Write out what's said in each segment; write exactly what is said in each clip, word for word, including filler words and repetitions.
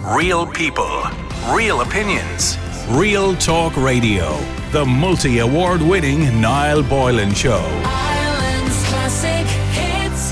Real people, real opinions. Real Talk Radio. The multi-award winning Niall Boylan Show. Ireland's classic hits.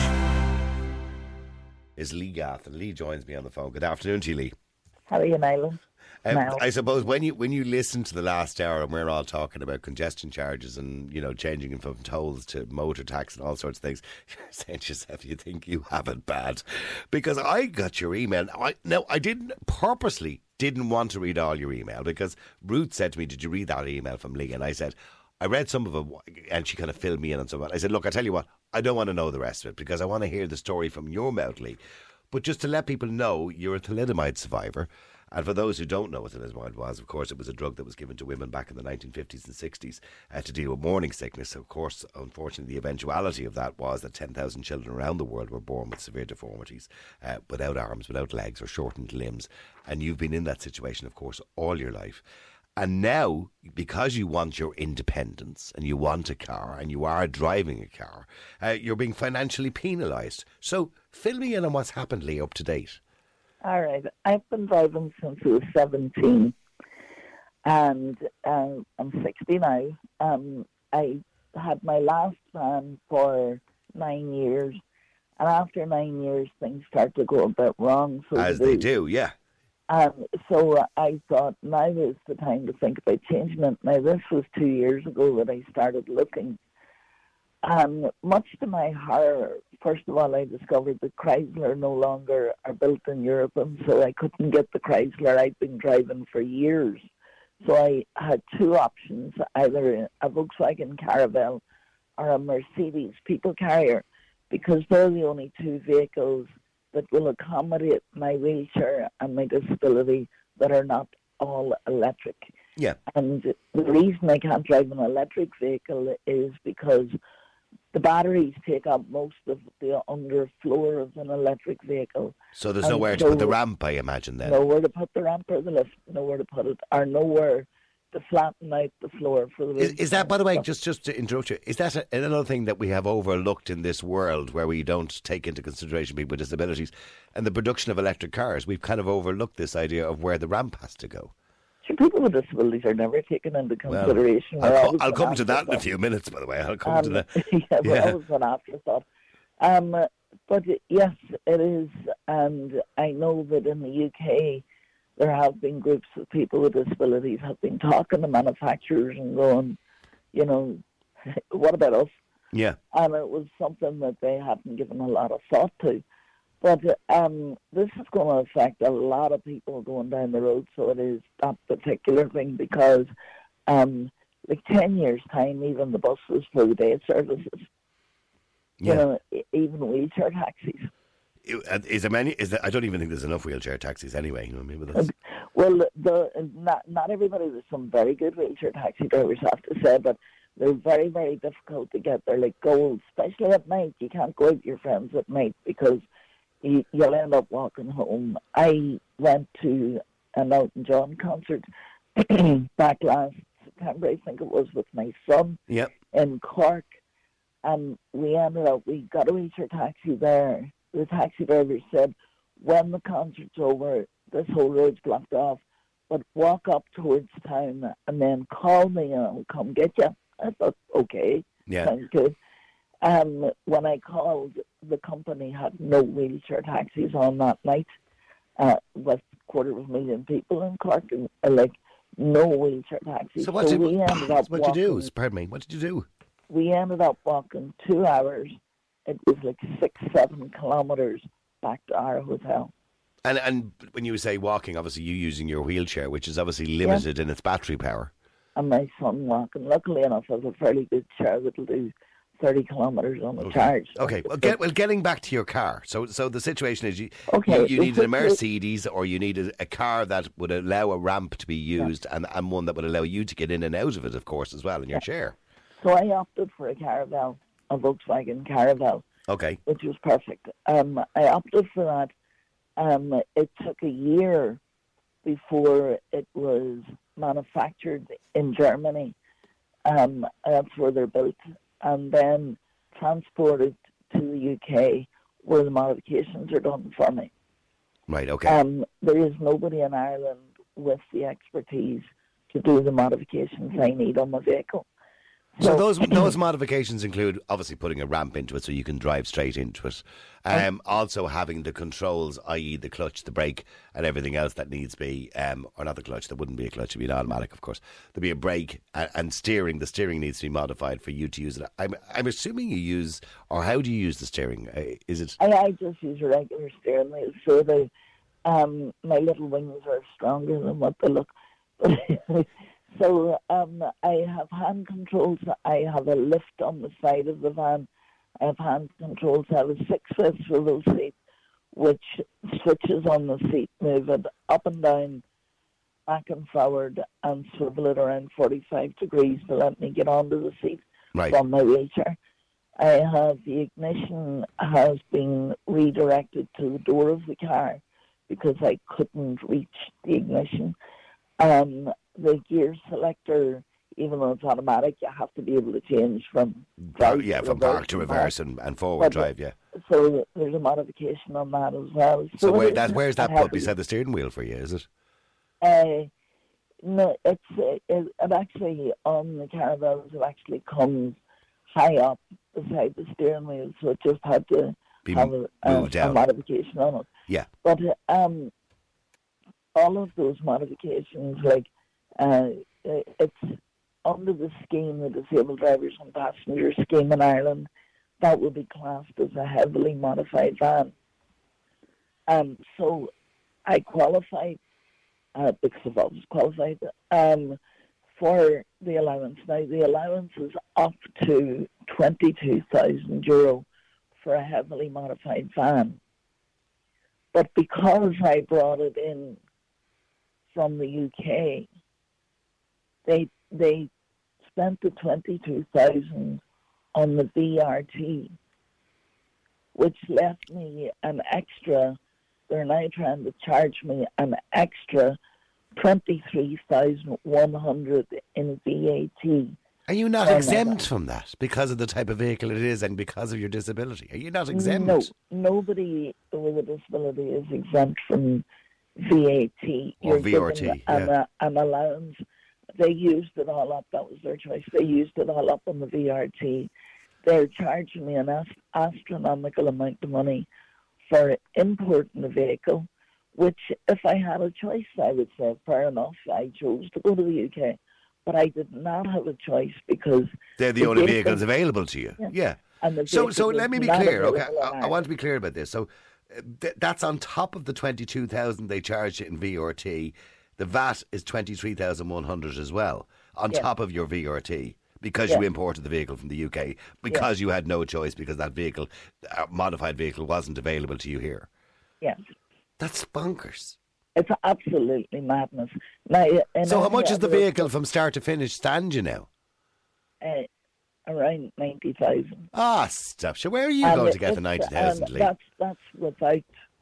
Is Lee Gath, and Lee joins me on the phone. Good afternoon to you, Lee. How are you, Niall? Um, Niall. I suppose when you when you listen to the last hour and we're all talking about congestion charges and, you know, changing them from tolls to motor tax and all sorts of things, you're saying to yourself, you think you have it bad. Because I got your email. I, no, I didn't purposely didn't want to read all your email because Ruth said to me, did you read that email from Lee? And I said, I read some of it, and she kind of filled me in on some of it. I said, look, I tell you what, I don't want to know the rest of it because I want to hear the story from your mouth, Lee. But just to let people know, you're a thalidomide survivor. And for those who don't know what thalidomide was, of course, it was a drug that was given to women back in the nineteen fifties and sixties uh, to deal with morning sickness. Of course, unfortunately, the eventuality of that was that ten thousand children around the world were born with severe deformities, uh, without arms, without legs, or shortened limbs. And you've been in that situation, of course, all your life. And now, because you want your independence and you want a car and you are driving a car, uh, you're being financially penalised. So fill me in on what's happened, Lee, up to date. All right. I've been driving since I was seventeen, and uh, I'm sixty now. Um, I had my last van for nine years, and after nine years, things start to go a bit wrong. So As they do, yeah. Um, so I thought now is the time to think about changing it. Now, this was two years ago that I started looking. Um, much to my horror, first of all, I discovered that Chrysler no longer are built in Europe, and so I couldn't get the Chrysler I'd been driving for years. So I had two options, either a Volkswagen Caravelle or a Mercedes People Carrier, because they're the only two vehicles that will accommodate my wheelchair and my disability that are not all electric. Yeah. And the reason I can't drive an electric vehicle is because the batteries take up most of the underfloor of an electric vehicle. So there's And nowhere so to put the ramp, I imagine, then. Nowhere to put the ramp or the lift, nowhere to put it, or nowhere to flatten out the floor for the Is, is that, by the way, stuff. just, just to interrupt you, is that a, another thing that we have overlooked in this world where we don't take into consideration people with disabilities and the production of electric cars? We've kind of overlooked this idea of where the ramp has to go. Sure, people with disabilities are never taken into consideration. Well, We're I'll, always I'll an come to that in a afterthought. few minutes, by the way. I'll come Um, to that. yeah, we're Yeah. always an afterthought. Um, but yes, it is, and I know that in the U K there have been groups of people with disabilities have been talking to manufacturers and going, you know, what about us? Yeah. And it was something that they hadn't given a lot of thought to. But um, this is going to affect a lot of people going down the road, so it is that particular thing, because um, like ten years' time, even the buses for the day services, Yeah. you know, e- even wheelchair taxis. Is there many? Is there, I don't even think there's enough wheelchair taxis anyway. You know what I mean? But that's, Well, the not not everybody. There's some very good wheelchair taxi drivers, I have to say, but they're very, very difficult to get. They're like gold, especially at night. You can't go out with your friends at night because you, you'll end up walking home. I went to an Elton John concert back last September, I think it was, with my son yeah. in Cork, and we ended up, we got a wheelchair taxi there. The taxi driver said, when the concert's over, this whole road's blocked off, but walk up towards town and then call me and I'll come get you. I thought, okay, Yeah. sounds good. Um, when I called, the company had no wheelchair taxis on that night, uh, with a quarter of a million people in Cork, and uh, like no wheelchair taxis. So what did, we ended up what did you do? walking- Pardon me. What did you do? we ended up walking two hours. It was like six, seven kilometres back to our hotel. And and when you say walking, obviously you using your wheelchair, which is obviously limited in its battery power. And my son walking. Luckily enough, I have a fairly good chair that'll do thirty kilometres on the Okay. charge. Okay. Well, get, well, getting back to your car. So, so the situation is you Okay, you, you is needed a it- Mercedes, or you needed a car that would allow a ramp to be used, and and one that would allow you to get in and out of it, of course, as well in your chair. So I opted for a Caravelle, a Volkswagen Caravelle, Okay. which was perfect. Um, I opted for that. Um, it took a year before it was manufactured in Germany. Um, that's where they're built. And then transported to the U K, where the modifications are done for me. Right, okay. Um, there is nobody in Ireland with the expertise to do the modifications I need on my vehicle. So those those modifications include obviously putting a ramp into it so you can drive straight into it. Um, also having the controls, that is the clutch, the brake and everything else that needs to be, um, or not the clutch, there wouldn't be a clutch, it'd be an automatic of course. There'd be a brake and, and steering, the steering needs to be modified for you to use it. I'm, I'm assuming you use, or how do you use the steering? Uh, is it? I, I just use a regular steering wheel, so the, um, my little wings are stronger than what they look. So um, I have hand controls. I have a lift on the side of the van. I have hand controls. I have a six-foot swivel seat, which switches on the seat, move it up and down, back and forward, and swivel it around forty-five degrees to let me get onto the seat Right. from my wheelchair. I have the ignition has been redirected to the door of the car because I couldn't reach the ignition. Um, the gear selector, even though it's automatic, you have to be able to change from drive yeah, to from reverse park to and reverse back. and, and forward But- drive, yeah. So there's a modification on that as well. So it where, isn't that, where's that heavy. put beside the steering wheel for you, is it? Uh, no, it's uh, it, it actually on the caravans. It actually comes high up beside the steering wheel, so it just had to Be have a, a, moved a down. modification on it. Yeah. But um, all of those modifications, like uh, it's under the scheme, the Disabled Drivers and Passengers scheme in Ireland, that would be classed as a heavily modified van. Um, so I qualified, uh, because I've always qualified, um, for the allowance. Now, the allowance is up to twenty-two thousand euro for a heavily modified van. But because I brought it in from the U K, they they spent the twenty-two thousand on the V R T, which left me an extra. They're now trying to charge me an extra twenty-three thousand one hundred in V A T. Are you not Oh, no, exempt no. from that because of the type of vehicle it is and because of your disability? Are you not exempt? No, nobody with a disability is exempt from V A T. Or You're V R T, given an, yeah. uh, an allowance. They used it all up. That was their choice. They used it all up on the V R T. They're charging me an ast- astronomical amount of money for importing the vehicle, which if I had a choice, I would say, fair enough, I chose to go to the U K. But I did not have a choice because They're the, the only vehicle- vehicles available to you. Yeah. Yeah. and the So, so vehicle let me was be not clear. Okay, available in I, I Ireland. want to be clear about this. So, uh, th- that's on top of the twenty-two thousand they charged you in V R T. The V A T is twenty-three thousand one hundred as well, on Yeah. top of your V R T, because Yeah. you imported the vehicle from the U K, because you had no choice, because that vehicle, uh, modified vehicle, wasn't available to you here. Yes. That's bonkers. It's absolutely madness. Now, in So, how any much is the other- vehicle from start to finish stand you now? Uh, around ninety thousand. Ah, stop. So, where are you And going to get the it's- ninety thousand, and Lee? That's that's without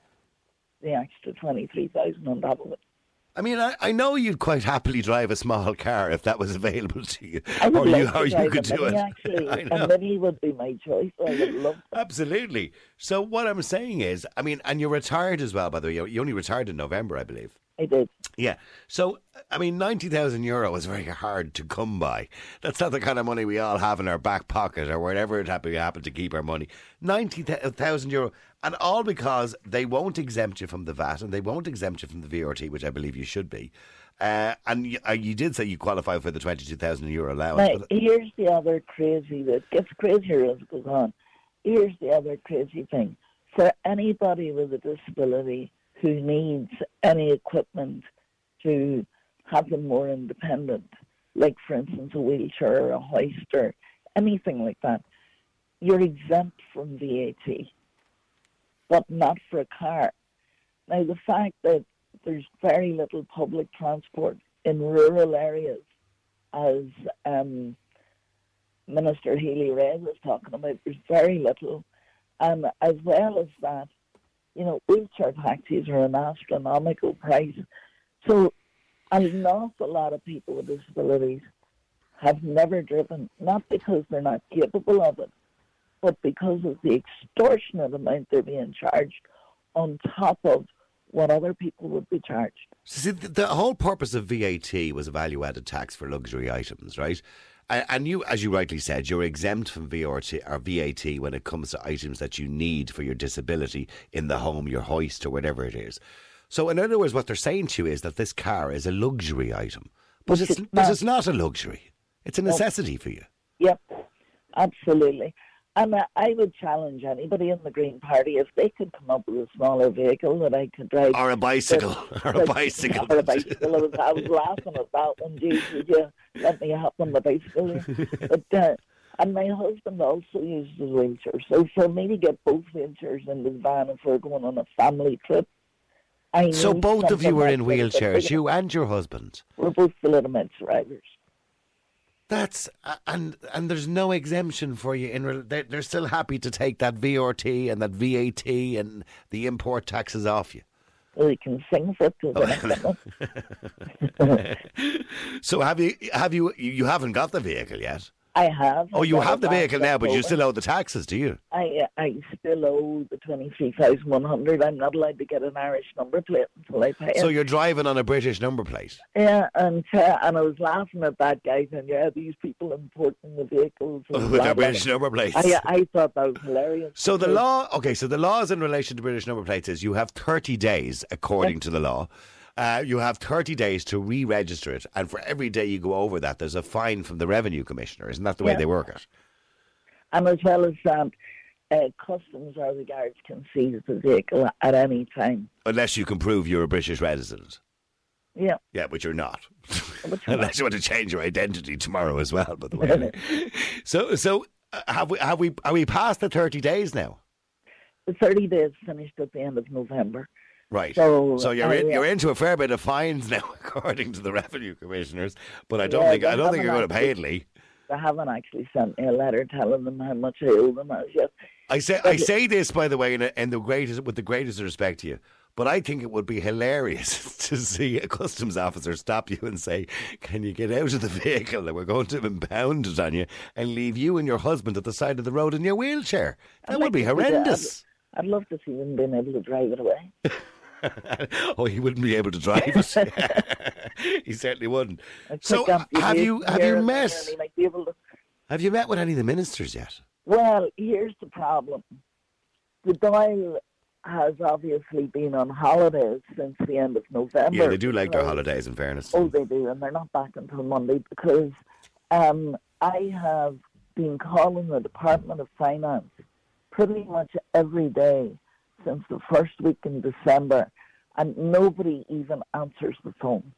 the extra twenty three thousand on top of it. I mean, I, I know you'd quite happily drive a small car if that was available to you, I would or you, like or to you drive could a do Mini, it. Actually, I know. a Mini would be my choice. I would love. Absolutely. So what I'm saying is, I mean, and you're retired as well, by the way. You you only retired in November, I believe. I did. Yeah. So, I mean, ninety thousand euro is very hard to come by. That's not the kind of money we all have in our back pocket or wherever it happen, we happen to keep our money. ninety thousand euro. And all because they won't exempt you from the V A T and they won't exempt you from the V R T, which I believe you should be. Uh, and you, uh, you did say you qualify for the twenty-two thousand euro allowance. Now, but- here's the other crazy that gets crazier as it goes on. Here's the other crazy thing. For anybody with a disability who needs any equipment to have them more independent, like, for instance, a wheelchair or a hoist or anything like that, you're exempt from V A T, but not for a car. Now, the fact that there's very little public transport in rural areas, as um, Minister Healy-Rae was talking about, there's very little. And as well as that, you know, wheelchair taxis are an astronomical price. So an awful lot of people with disabilities have never driven, not because they're not capable of it, but because of the extortionate amount they're being charged on top of what other people would be charged. See, the, the whole purpose of V A T was a value-added tax for luxury items, right? And, and you, as you rightly said, you're exempt from V R T, or V A T when it comes to items that you need for your disability in the home, your hoist or whatever it is. So in other words, what they're saying to you is that this car is a luxury item. But it's, but it's not a luxury. It's a necessity for you. Yep, absolutely. And uh, I would challenge anybody in the Green Party, if they could come up with a smaller vehicle that I could drive. Or a bicycle. That, or a that, bicycle. Or a bicycle. I was, I was laughing at that one, geez, would you let me hop on the bicycle? But, uh, and my husband also uses a wheelchair. So for me to get both wheelchairs in the van if we're going on a family trip, I So need both of you something are in like that. wheelchairs, you and your husband? We're both legitimate drivers. That's and and there's no exemption for you. In they're, they're still happy to take that V R T and that V A T and the import taxes off you. Well, you can sing for it. Oh. So have you have you you haven't got the vehicle yet? I have. Oh, you I've have the got it vehicle last now, but you October. still owe the taxes, do you? I I still owe the twenty-three thousand one hundred. I'm not allowed to get an Irish number plate until I pay it. So you're driving on a British number plate. Yeah, and uh, and I was laughing at that guy saying, "Yeah, these people importing the vehicles and With blah, their blah, British blah." number plates. I I thought that was hilarious. So the because- law, okay, so the laws in relation to British number plates is you have thirty days, according to the law. Uh, you have thirty days to re-register it, and for every day you go over that, there's a fine from the Revenue Commissioner. Isn't that the way Yeah. they work it? And as well as that, uh, customs or the guards can seize the vehicle at any time. Unless you can prove you're a British resident. Yeah. Yeah, but you're not. But you're Unless you want to change your identity tomorrow as well, by the way. so, so uh, have we have we are we past the thirty days now? The thirty days finished at the end of November. Right. So, So you're uh, in, yeah. you're into a fair bit of fines now, according to the Revenue Commissioners. But I don't Yeah, think I they don't think you're going haven't to pay it, Lee. They haven't actually sent me a letter telling them how much I owe them as yet. I say I say this, by the way, in, a, in the greatest with the greatest respect to you. But I think it would be hilarious to see a customs officer stop you and say, "Can you get out of the vehicle? We're going to impound it on you and leave you and your husband at the side of the road in your wheelchair." That I'd would like be to see that. horrendous. I'd love to see them being able to drive it away. Oh, he wouldn't be able to drive it. He certainly wouldn't. A So, quick have you amputation have here you and there, met and he might be able to- have you met with any of the ministers yet? Well, here's the problem. The Dáil has obviously been on holidays since the end of November. Yeah, they do like their because- holidays. In fairness. Oh, they do, and they're not back until Monday because um, I have been calling the Department of Finance pretty much every day since the first week in December, and nobody even answers the phone.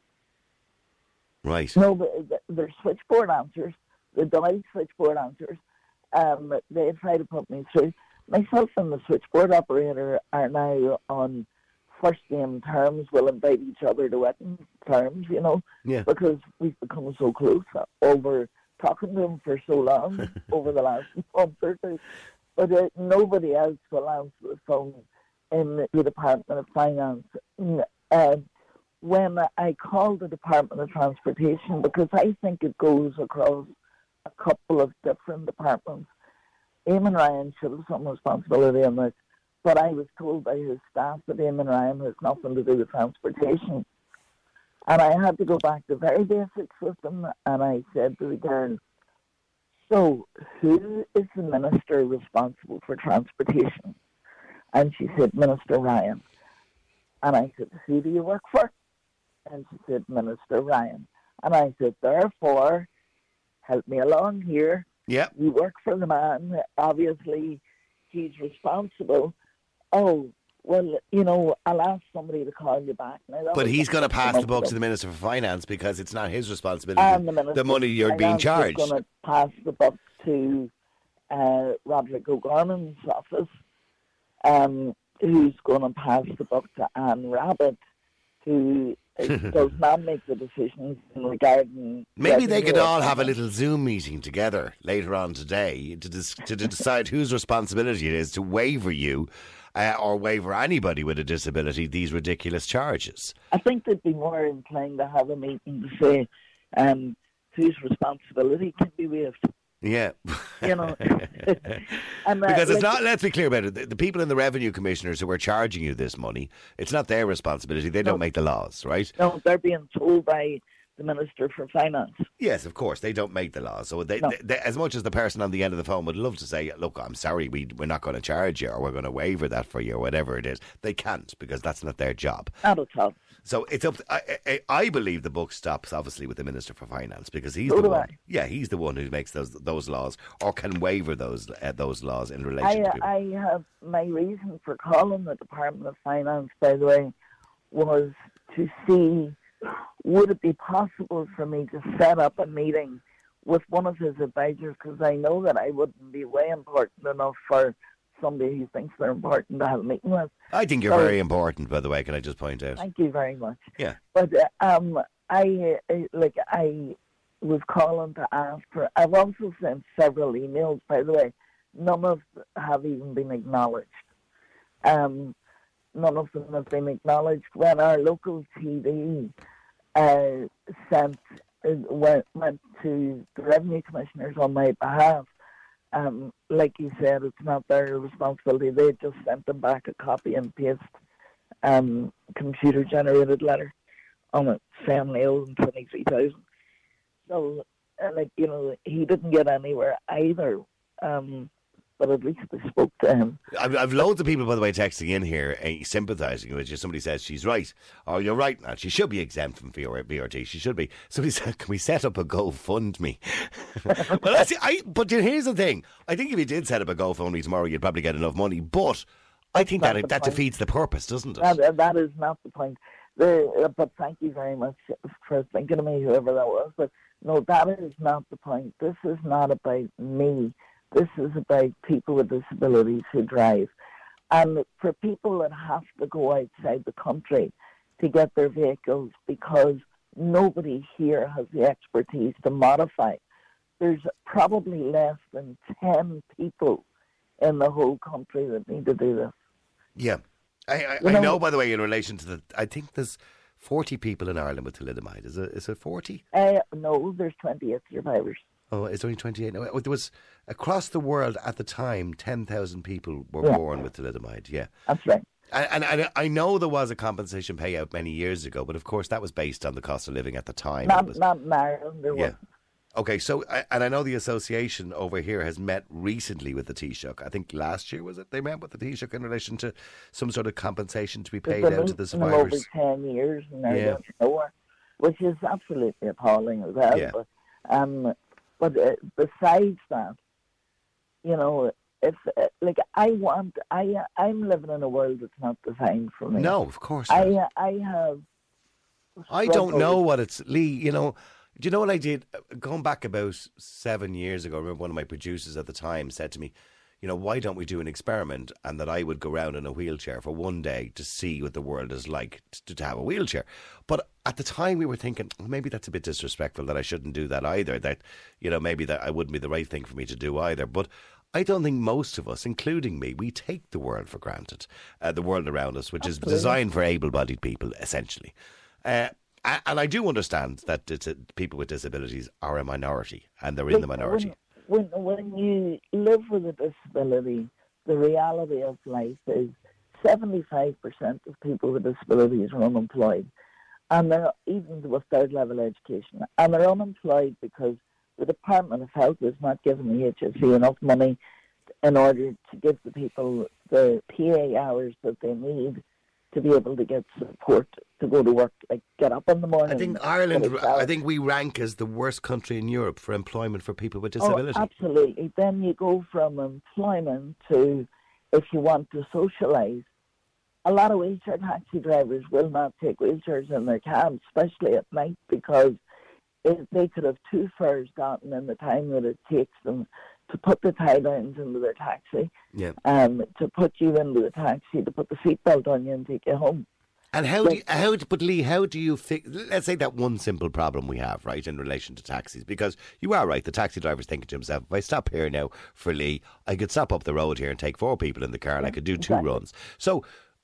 Right. No, their switchboard answers, the Dáil switchboard answers. Um, they try to put me through. Myself and the switchboard operator are now on first name terms. We'll invite each other to wedding terms, you know, Yeah. because we've become so close over talking to him for so long over the last month or two. But uh, nobody else will answer the phone in the Department of Finance. Uh, when I call the Department of Transportation, because I think it goes across a couple of different departments, Eamon Ryan should have some responsibility on this, but I was told by his staff that Eamon Ryan has nothing to do with transportation. And I had to go back to very basics with them, and I said to the girl, "So, who is the minister responsible for transportation?" And she said, "Minister Ryan." And I said, "Who do you work for?" And she said, "Minister Ryan." And I said, "Therefore, help me along here. Yeah. You work for the man. Obviously, he's responsible." "Oh, well, you know, I'll ask somebody to call you back." Now, that But was he's going to six pass the months buck ago. to the Minister for Finance because it's not his responsibility. And the, Minister the money you're of being Finance charged. is going to pass the buck to uh, Roderick O'Gorman's office, um, who's going to pass the buck to Anne Rabbitt, who uh, does not make the decisions regarding. Maybe they could revenue all or have a something. little Zoom meeting together later on today to dis- to decide whose responsibility it is to waiver you uh, or waiver anybody with a disability these ridiculous charges. I think they'd be more inclined to have a meeting to say um, whose responsibility can be waived. Yeah. You know, and, uh, because it's like, not, let's be clear about it, the, the people in the revenue commissioners who are charging you this money, it's not their responsibility. They don't No. make the laws, right? No, they're being told by the Minister for Finance. Yes, of course. They don't make the laws. So they, No. they, they, as much as the person on the end of the phone would love to say, look, I'm sorry, we, we're not going to charge you or we're going to waiver that for you or whatever it is, they can't because that's not their job. Not at all. So it's up. To, I, I, I believe the book stops obviously with the Minister for Finance because he's So the do one. I. Yeah, he's the one who makes those those laws or can waiver those uh, those laws in relation I, to people. I have my reason for calling the Department of Finance, by the way, was to see would it be possible for me to set up a meeting with one of his advisors, because I know that I wouldn't be way important enough for somebody who thinks they're important to have a meeting with. I think you're So- very important, by the way. Can I just point out? Thank you very much. Yeah. But uh, um, I uh, like I was calling to ask for. I've also sent several emails, by the way. None of them have even been acknowledged. Um, none of them have been acknowledged. When our local T V uh, sent uh, went, went to the revenue commissioners on my behalf, um, like you said, it's not their responsibility. They just sent them back a copy and paste um, computer generated letter on it saying they owe them twenty-three thousand. So, uh, like, you know, he didn't get anywhere either. Um, but at least I spoke to him. I've, I've loads of people, by the way, texting in here, uh, sympathising with you. Somebody says she's right. Oh, you're right, Matt. She should be exempt from V R T. She should be. Somebody said, can we set up a GoFundMe? Well, that's, I, but here's the thing. I think if you did set up a GoFundMe tomorrow, you'd probably get enough money. But I think That's that the that point. defeats the purpose, doesn't it? That, that is not the point. The, uh, but thank you very much for thinking of me, whoever that was. But no, that is not the point. This is not about me. This is about people with disabilities who drive. And for people that have to go outside the country to get their vehicles because nobody here has the expertise to modify, there's probably less than ten people in the whole country that need to do this. Yeah. I, I, You I know- know, by the way, in relation to the, I think there's forty people in Ireland with thalidomide. Is it, is it forty? Uh, no, there's twenty-eight survivors. Oh, it's only twenty-eight. No, there was, across the world at the time, ten thousand people were Yeah. born with thalidomide, yeah. That's right. And, and, and I know there was a compensation payout many years ago, but of course that was based on the cost of living at the time. It Not, was- not in Ireland. There yeah. was. Okay, so, I- and I know the association over here has met recently with the Taoiseach. I think last year, was it? They met with the Taoiseach in relation to some sort of compensation to be paid They've been out to the meeting them over survivors. ten years and they're Yeah. going nowhere, which is absolutely appalling as well. Yeah. But, um, but uh, besides that, you know, if uh, like I want, I uh, I'm living in a world that's not designed for me. No, of course not. I uh, I have. I don't struggled- know what it's, Lee, you know, do you know what I did? Going back about seven years ago, I remember one of my producers at the time said to me, you know, why don't we do an experiment? And that I would go around in a wheelchair for one day to see what the world is like to, to have a wheelchair. But at the time we were thinking, well, maybe that's a bit disrespectful, that I shouldn't do that either, that, you know, maybe that I wouldn't be the right thing for me to do either. But I don't think most of us, including me, we take the world for granted, uh, the world around us, which Absolutely. is designed for able-bodied people, essentially. Uh, a- and I do understand that it's a, people with disabilities are a minority, and they're in the Like, minority. When, when when you live with a disability, the reality of life is seventy-five percent of people with disabilities are unemployed, and they're even with third level education, and they're unemployed because the Department of Health is not giving the H S E enough money in order to give the people the P A hours that they need to be able to get support to go to work, like get up in the morning. I think get Ireland, a shower. I think we rank as the worst country in Europe for employment for people with Oh, disability. absolutely. Then you go from employment to, if you want to socialise, a lot of wheelchair taxi drivers will not take wheelchairs in their cabs, especially at night, because if they could have two fares gotten in the time that it takes them to put the tie downs into their taxi, Yeah. um, to put you into the taxi, to put the seatbelt on you and take you home. And how do you, how do- but Lee, how do you fix, let's say that one simple problem we have, right, in relation to taxis, because you are right, the taxi driver's thinking to himself, if I stop here now for Lee, I could stop up the road here and take four people in the car and I could do two exactly. runs. So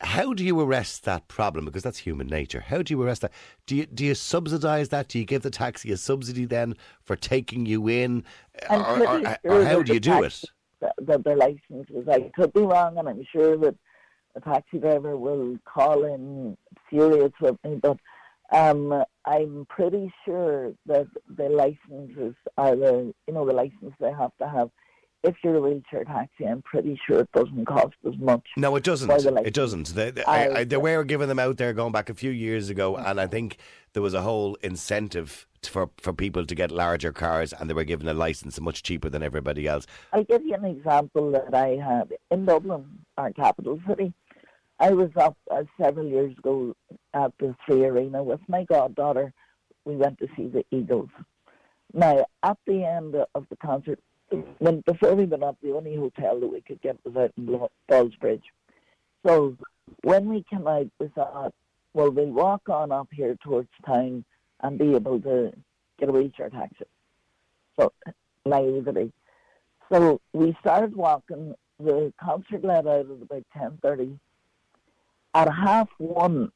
how do you arrest that problem? Because that's human nature. How do you arrest that? Do you do you subsidise that? Do you give the taxi a subsidy then for taking you in? I'm Or, pretty or, sure or how that do you the do taxi- it? That, that their licenses, I could be wrong, and I'm sure that a taxi driver will call in furious with me, but um, I'm pretty sure that the licenses are the, you know, the license they have to have. If you're a wheelchair taxi, I'm pretty sure it doesn't cost as much. No, it doesn't. for the license. It doesn't. They, they, I- I, I, they were giving them out there going back a few years ago, and I think there was a whole incentive t- for for people to get larger cars, and they were given a license much cheaper than everybody else. I'll give you an example that I had in Dublin, our capital city. I was up uh, several years ago at the Three Arena with my goddaughter. We went to see the Eagles. Now, at the end of the concert, when before we went up, the only hotel that we could get was out in Blo- Ballsbridge. So when we came out, we thought, well, we'll walk on up here towards town and be able to get a wheelchair taxi. So, naivety. So we started walking. The concert let out at about ten thirty. At half one,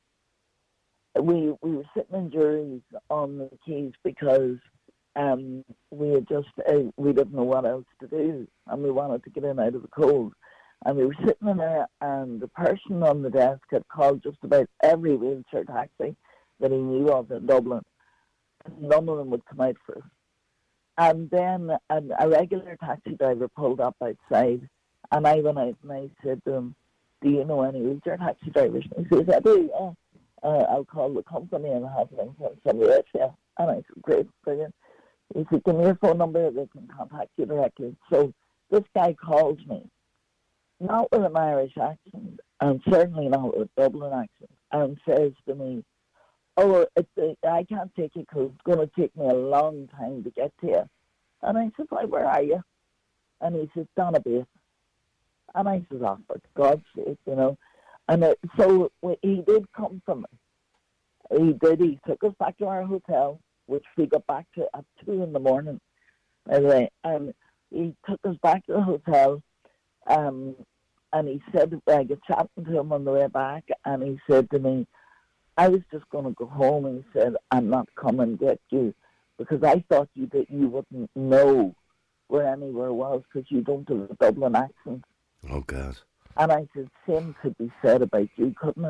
we we were sitting in juries on the quays because um, we had just uh, we didn't know what else to do, and we wanted to get in out of the cold. And we were sitting in there, and the person on the desk had called just about every wheelchair taxi that he knew of in Dublin. None of them would come out for us. And then a, a regular taxi driver pulled up outside, and I went out and I said to him, "Do you know any wheelchair taxi drivers?" And he says, "I do, yeah. Uh, I'll call the company and have them send somebody else, yeah." And I said, "Great, brilliant." He said, "Give me your phone number, they can contact you directly." So this guy calls me, not with an Irish accent, and certainly not with a Dublin accent, and says to me, "Oh, it's, uh, I can't take you because it's going to take me a long time to get to you." And I said, "Why, where are you?" And he said, "Donabate." And I said, "Oh, for God's sake, you know." And uh, so we, he did come from it. He did. He took us back to our hotel, which we got back to at two in the morning. By the way, and he took us back to the hotel. Um, and he said, I got chatting to him on the way back, and he said to me, "I was just going to go home." And he said, "I'm not coming to get you because I thought you that you wouldn't know where anywhere was because you don't have a Dublin accent." Oh, God. And I said, "Same could be said about you, couldn't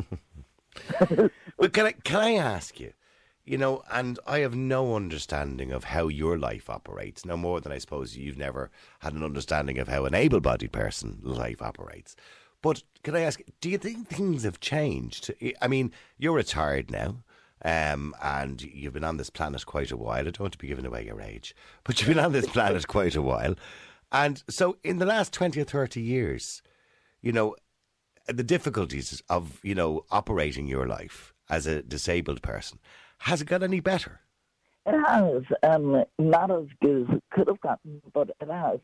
it?" But can I, can I ask you, you know, and I have no understanding of how your life operates, no more than I suppose you've never had an understanding of how an able-bodied person's life operates. But can I ask, do you think things have changed? I mean, you're retired now, um, and you've been on this planet quite a while. I don't want to be giving away your age, but you've been on this planet quite a while. And so in the last twenty or thirty years, you know, the difficulties of, you know, operating your life as a disabled person, has it got any better? It has. Um, not as good as it could have gotten, but it has.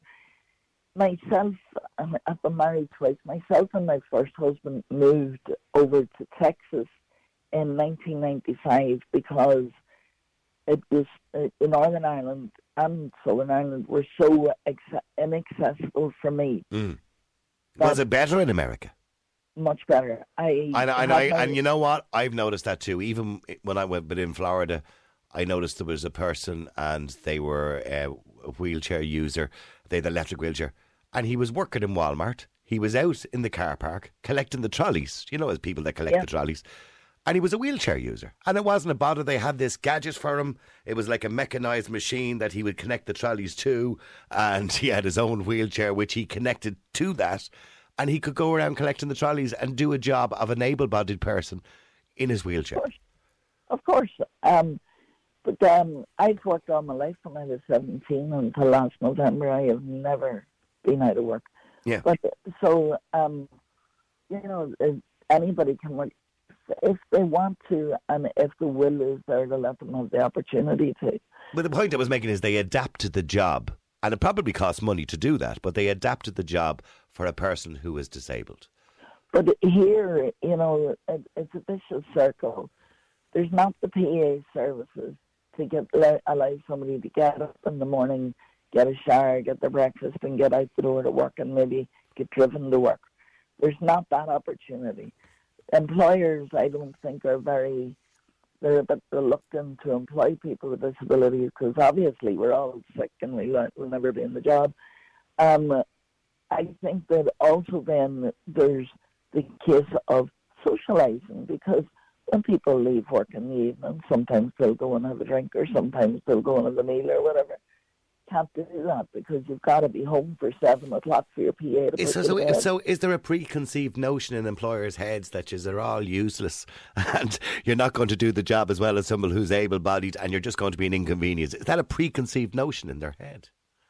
Myself, um, I've been married twice. Myself and my first husband moved over to Texas in nineteen ninety-five because it was uh, in Northern Ireland and Southern Ireland were so ex- inaccessible for me. Mm. Was it better in America? Much better. I, I, I, had I, my- and you know what? I've noticed that too. Even when I went, but in Florida, I noticed there was a person and they were a wheelchair user. They had an electric wheelchair, and he was working in Walmart. He was out in the car park collecting the trolleys. You know, as people that collect Yeah. the trolleys. And he was a wheelchair user. And it wasn't a bother. They had this gadget for him. It was like a mechanised machine that he would connect the trolleys to. And he had his own wheelchair, which he connected to that. And he could go around collecting the trolleys and do a job of an able-bodied person in his wheelchair. Of course. Um, but um, I've worked all my life when I was seventeen until last November. I have never been out of work. Yeah. But so, um, you know, if anybody can work if they want to, and if the will is there to let them have the opportunity to. But the point I was making is they adapted the job, and it probably costs money to do that, but they adapted the job for a person who is disabled. But here, you know, it, it's a vicious circle. There's not the P A services to get allow, allow somebody to get up in the morning, get a shower, get their breakfast, and get out the door to work, and maybe get driven to work. there's not that opportunity. Employers, I don't think, are very, they're a bit reluctant to employ people with disabilities because obviously we're all sick and we will never be in the job. Um, I think that also then there's the case of socialising, because when people leave work in the evening, sometimes they'll go and have a drink or sometimes they'll go and have a meal or whatever. Can't do that because you've got to be home for seven o'clock for your P A to put So, you to so, bed. so is there a preconceived notion in employers' heads that yous are all useless and you're not going to do the job as well as someone who's able-bodied and you're just going to be an inconvenience? Is that a preconceived notion in their head?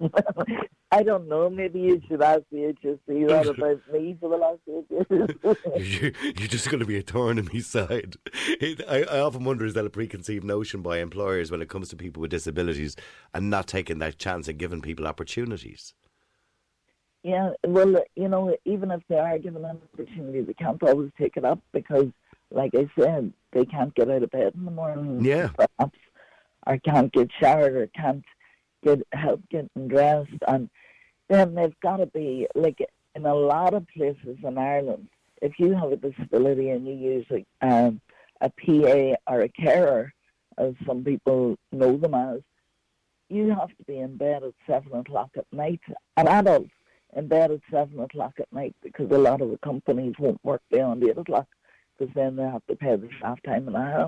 I don't know. Maybe you should ask the H S C that about me for the last eight years. You're, you're just going to be a thorn in my side. It, I, I often wonder, is that a preconceived notion by employers when it comes to people with disabilities and not taking that chance and giving people opportunities? Yeah, well, you know, even if they are given an opportunity, they can't always take it up because, like I said, they can't get out of bed in the morning, Yeah. perhaps, or can't get showered, or can't get help getting dressed. And then they've got to be, like, in a lot of places in Ireland, if you have a disability and you use a, um, a P A or a carer, as some people know them as, you have to be in bed at seven o'clock at night. An adult in bed at seven o'clock at night, because a lot of the companies won't work beyond eight o'clock because then they have to pay the staff time and a half.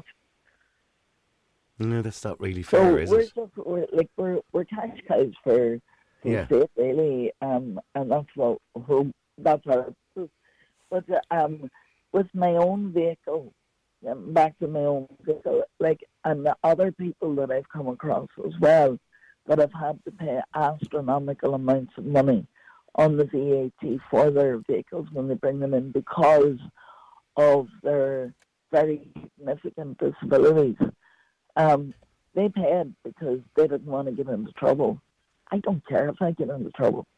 No, that's not really So fair, is we're it? just we're, like we're we're cash cows for the Yeah. state, really, um, and that's what who that's our. But uh, um, with my own vehicle, um, back to my own vehicle, like, and the other people that I've come across as well, that have had to pay astronomical amounts of money on the V A T for their vehicles when they bring them in because of their very significant disabilities. Um, they paid because they didn't want to get into trouble. I don't care if I get into trouble.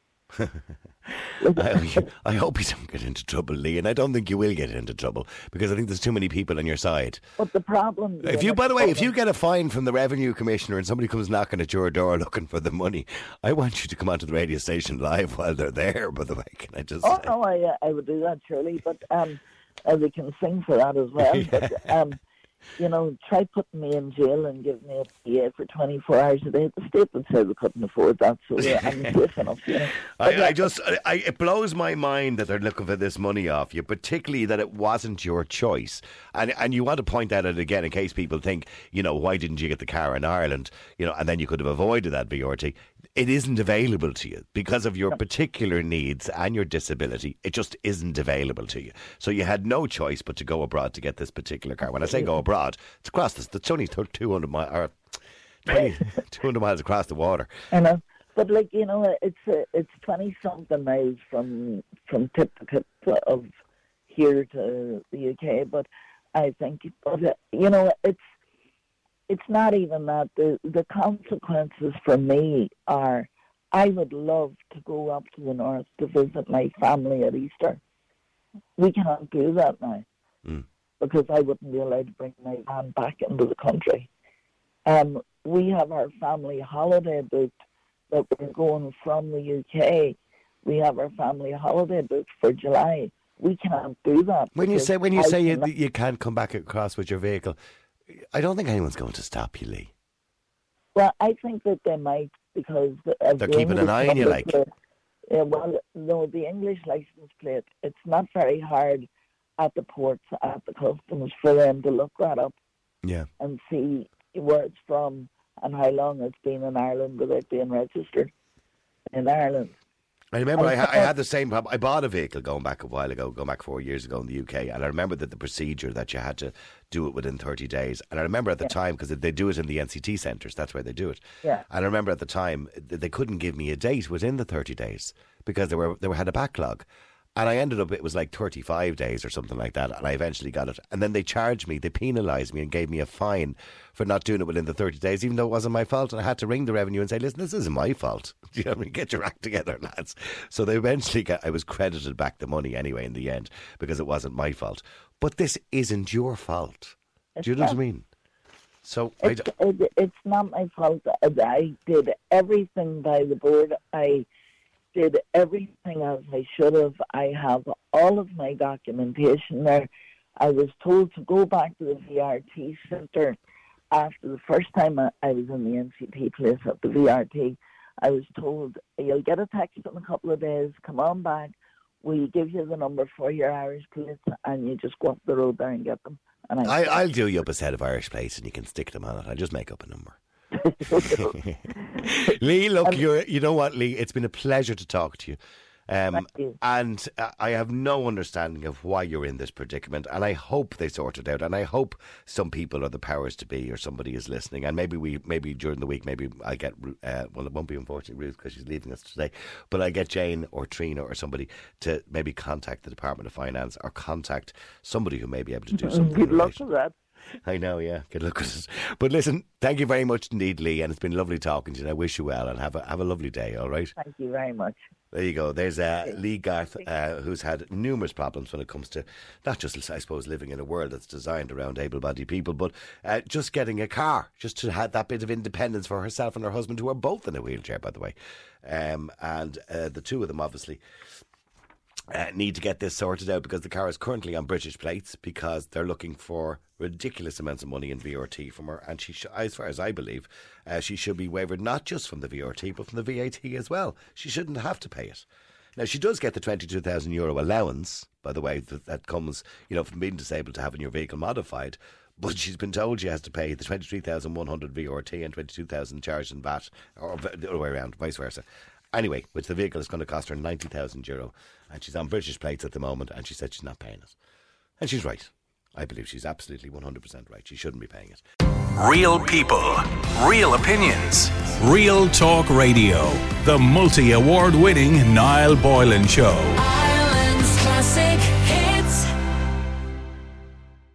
I, I hope you don't get into trouble, Lee, and I don't think you will get into trouble because I think there's too many people on your side. But the problem... If you, by the way, if you get a fine from the Revenue Commissioner and somebody comes knocking at your door looking for the money, I want you to come onto the radio station live while they're there, by the way. Can I just Oh, say? no, I, uh, I would do that, surely, but um, uh, they can sing for that as well. But, um, you know, try putting me in jail and give me a P A for twenty-four hours a day. The state would say we couldn't afford that, so uh, I'm safe enough, you know. But, I, I just, I, I, it blows my mind that they're looking for this money off you, particularly that it wasn't your choice. And and you want to point out it again in case people think, you know, why didn't you get the car in Ireland? You know, and then you could have avoided that V R T. It isn't available to you because of your particular needs and your disability. It just isn't available to you. So you had no choice but to go abroad to get this particular car. When I say go abroad, it's across this. It's only two hundred miles, or twenty, two hundred miles across the water. I know. But, like, you know, it's uh, it's twenty-something miles from from tip to tip of here to the U K. But I think, but uh, you know, it's it's not even that. The, the consequences for me are I would love to go up to the north to visit my family at Easter. We can't do that now Mm. because I wouldn't be allowed to bring my van back into the country. Um, we have our family holiday booked that we're going from the U K. We have our family holiday booked for July. We can't do that. When you because say when you I say you, cannot- you can't come back across with your vehicle, I don't think anyone's going to stop you, Lee. Well, I think that they might because of They're the keeping an English eye on you, number like. plate. Yeah, well, no, the English license plate. It's not very hard at the ports, at the customs, for them to look that up Yeah. and see where it's from and how long it's been in Ireland without being registered in Ireland. I remember I, I ha- I thought- had the same problem. I bought a vehicle going back a while ago, going back four years ago in the U K, and I remember that the procedure that you had to do it within thirty days. And I remember at the time, because they do it in the N C T centres, that's where they do it. Yeah. And I remember at the time that they couldn't give me a date within the thirty days because they were they were, had a backlog. And I ended up, it was like thirty-five days or something like that, and I eventually got it. And then they charged me, they penalised me and gave me a fine for not doing it within the thirty days, even though it wasn't my fault. And I had to ring the revenue and say, listen, this isn't my fault. Do you know what I mean? Get your act together, lads. So they eventually got, I was credited back the money anyway in the end because it wasn't my fault. But this isn't your fault. Do you know what I mean? So I It's, d- it, it's not my fault. I did everything by the board. I did everything as I should have. I have all of my documentation there. I was told to go back to the V R T centre after the first time I, I was in the N C P place at the V R T. I was told, you'll get a text in a couple of days, come on back, we give you the number for your Irish plates, and you just go up the road there and get them. And I, I, I'll do you up a set of Irish plates and you can stick them on it. I'll just make up a number. Lee, look, you're, you know what, Lee? It's been a pleasure to talk to you. Um, and uh, I have no understanding of why you're in this predicament, and I hope they sort it out, and I hope some people or the powers to be or somebody is listening, and maybe we maybe during the week maybe I get uh, well it won't be unfortunately Ruth because she's leaving us today, but I get Jane or Trina or somebody to maybe contact the Department of Finance or contact somebody who may be able to do something. Good luck with that. I know, yeah. Good luck with it. But listen, thank you very much indeed, Lee, and it's been lovely talking to you. And I wish you well, and have a have a lovely day. All right. Thank you very much. There you go. There's uh, Lee Garth, uh, who's had numerous problems when it comes to not just, I suppose, living in a world that's designed around able-bodied people, but uh, just getting a car, just to have that bit of independence for herself and her husband, who are both in a wheelchair, by the way. Um, and uh, the two of them, obviously, Uh, need to get this sorted out because the car is currently on British plates because they're looking for ridiculous amounts of money in V R T from her, and she, sh- as far as I believe, uh, she should be waived not just from the V R T but from the V A T as well. She shouldn't have to pay it. Now she does get the twenty-two thousand euro allowance, by the way, that, that comes, you know, from being disabled to having your vehicle modified. But she's been told she has to pay the twenty-three thousand one hundred V R T and twenty-two thousand charged in V A T, or the other way around, vice versa. Anyway, which the vehicle is going to cost her ninety thousand euro, and she's on British plates at the moment, and she said she's not paying it. And she's right. I believe she's absolutely one hundred percent right. She shouldn't be paying it. Real people, real opinions. Real Talk Radio, the multi-award winning Niall Boylan Show.